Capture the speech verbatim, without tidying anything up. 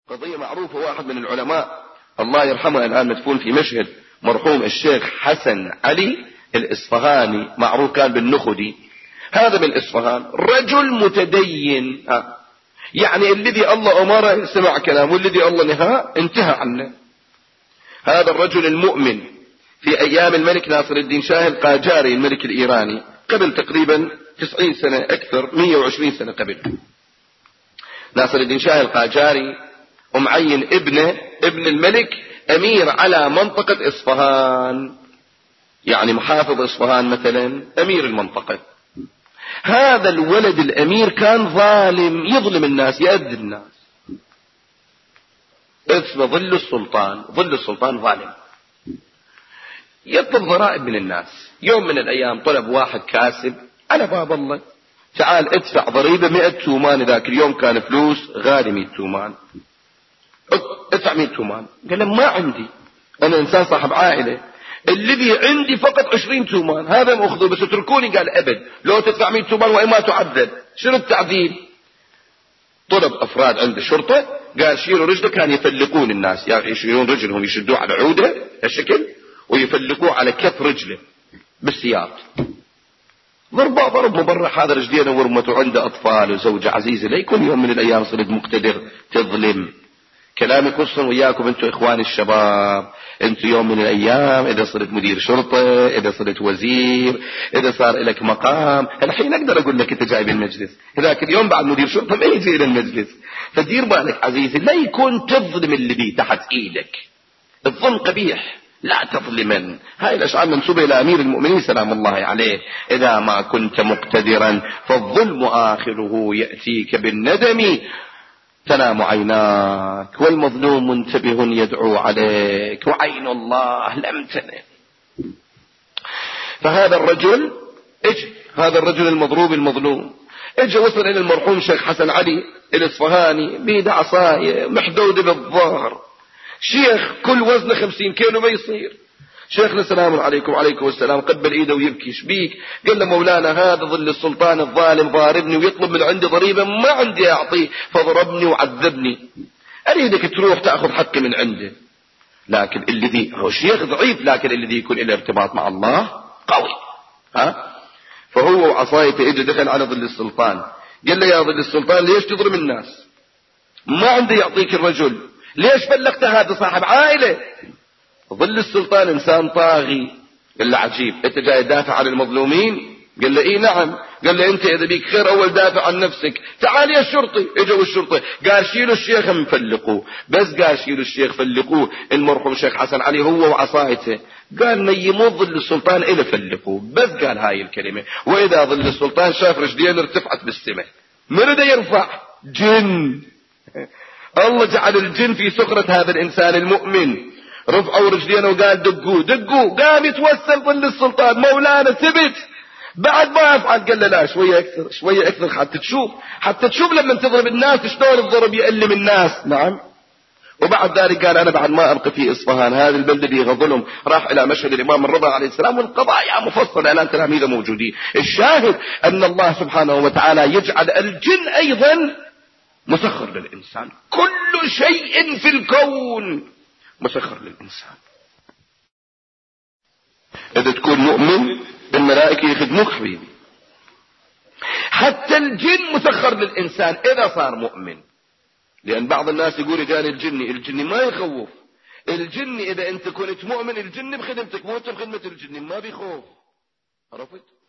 قضية معروفة. واحد من العلماء الله يرحمه الآن مدفون في مشهد، مرحوم الشيخ حسن علي الإصفهاني، معروف كان بالنخدي. هذا من إصفهان، رجل متدين، ها يعني الذي الله أمره سمع كلام، والذي الله نهاه انتهى عنه. هذا الرجل المؤمن في أيام الملك ناصر الدين شاه القاجاري الملك الإيراني، قبل تقريبا تسعين سنة، أكثر مئة وعشرين سنة قبل، ناصر الدين شاه القاجاري ومعين ابنه ابن الملك أمير على منطقة إصفهان، يعني محافظ إصفهان مثلا أمير المنطقة. هذا الولد الأمير كان ظالم، يظلم الناس، يأذي الناس. اسمه ظل السلطان، ظل السلطان ظالم، يطلب ضرائب من الناس. يوم من الأيام طلب واحد كاسب على باب الله، تعال ادفع ضريبة مئة تومان. ذاك اليوم كان فلوس غالي مئة تومان، ادفع مئة تومان. قال له ما عندي، أنا إنسان صاحب عائلة، الذي عندي فقط عشرين تومان، هذا مأخذه بس اتركوني. قال أبد، لو تدفع مئة تومان وإما تعذب. شنو التعذيب؟ طلب أفراد عند الشرطة، قال شيلوا رجله. كان يفلقون الناس، يعني يشيلون رجلهم يشدوه على عودة هالشكل ويفلقوه على كف رجله بالسياط. ضربه ضرب مبرح، هذا رجلين ورمته، عنده أطفال وزوجة عزيزة، لا يكون يوم من الأيام صرت مقتدر تظلم. كلامي خصوصا وياكم انتم اخواني الشباب، انتم يوم من الايام اذا صرت مدير شرطة، اذا صرت وزير، اذا صار لك مقام، الحين اقدر اقول لك انت جاي بالمجلس، هذاك اليوم بعد مدير شرطة ما يجي الى المجلس. فدير بالك عزيزي، لا يكون تظلم الذي تحت ايدك. الظلم قبيح، لا تظلمن. هاي الاشعار منسوبة الى امير المؤمنين سلام الله عليه: اذا ما كنت مقتدرا فالظلم اخره يأتيك بالندم، تنام عيناك والمظلوم منتبه يدعو عليك وعين الله لم تنم. فهذا الرجل اجى، هذا الرجل المضروب المظلوم اجى، وصل الى المرحوم شيخ حسن علي الإصفهاني بيد عصاية محدودة بالظهر، شيخ كل وزنه خمسين كيلو ما يصير. شيخنا السلام عليكم. وعليكم السلام. قبل ايده ويبكي. شبيك؟ قال له مولانا هذا ظل السلطان الظالم ضاربني ويطلب من عندي ضريبة ما عندي اعطيه، فضربني وعذبني، اريدك تروح تأخذ حقي من عنده. لكن الذي هو شيخ ضعيف، لكن الذي يكون له ارتباط مع الله قوي، ها فهو وعصايته اجى دخل على ظل السلطان، قال له يا ظل السلطان ليش تضرب الناس؟ ما عندي يعطيك الرجل، ليش فلقت هذا صاحب عائلة؟ ظل السلطان انسان طاغي. قال له عجيب، انت جاي تدافع عن المظلومين؟ قال له اي نعم. قال له انت اذا بيك خير اول دافع عن نفسك، تعال يا الشرطي. اجوا الشرطي، قال شيلوا الشيخ مفلقوه. بس قال شيلوا الشيخ فلقوه، المرحوم شيخ حسن علي هو وعصايته. قال نيموا ظل السلطان الى فلقوه، بس قال هاي الكلمة. واذا ظل السلطان شاف رجلين ارتفعت بالسماء، من بده يرفع؟ جن. الله جعل الجن في سخرة هذا الانسان المؤمن، رفعوا رجلينه وقال دقوا دقوا، قام يتوسل ظل السلطان: مولانا ثبت بعد ما افعل. قال له لا، شوية اكثر شوية اكثر حتى تشوف، حتى تشوف لما تضرب الناس شلون الضرب يألم الناس. نعم. وبعد ذلك قال انا بعد ما ابقى في اصفهان، هذه البلدة فيها ظلم. راح الى مشهد الامام الرضا عليه السلام، والقضايا مفصلة الان تلاميذه موجودين. الشاهد ان الله سبحانه وتعالى يجعل الجن ايضا مسخر للانسان، كل شيء في الكون مسخر للإنسان. إذا تكون مؤمن الملائكة يخدموك حبيبي. حتى الجن مسخر للإنسان إذا صار مؤمن، لأن بعض الناس يقول رجال الجن، الجن ما يخوف. الجن إذا أنت كنت مؤمن الجن بخدمتك، مو أنت بخدمة الجن، ما بيخوف. عرفت؟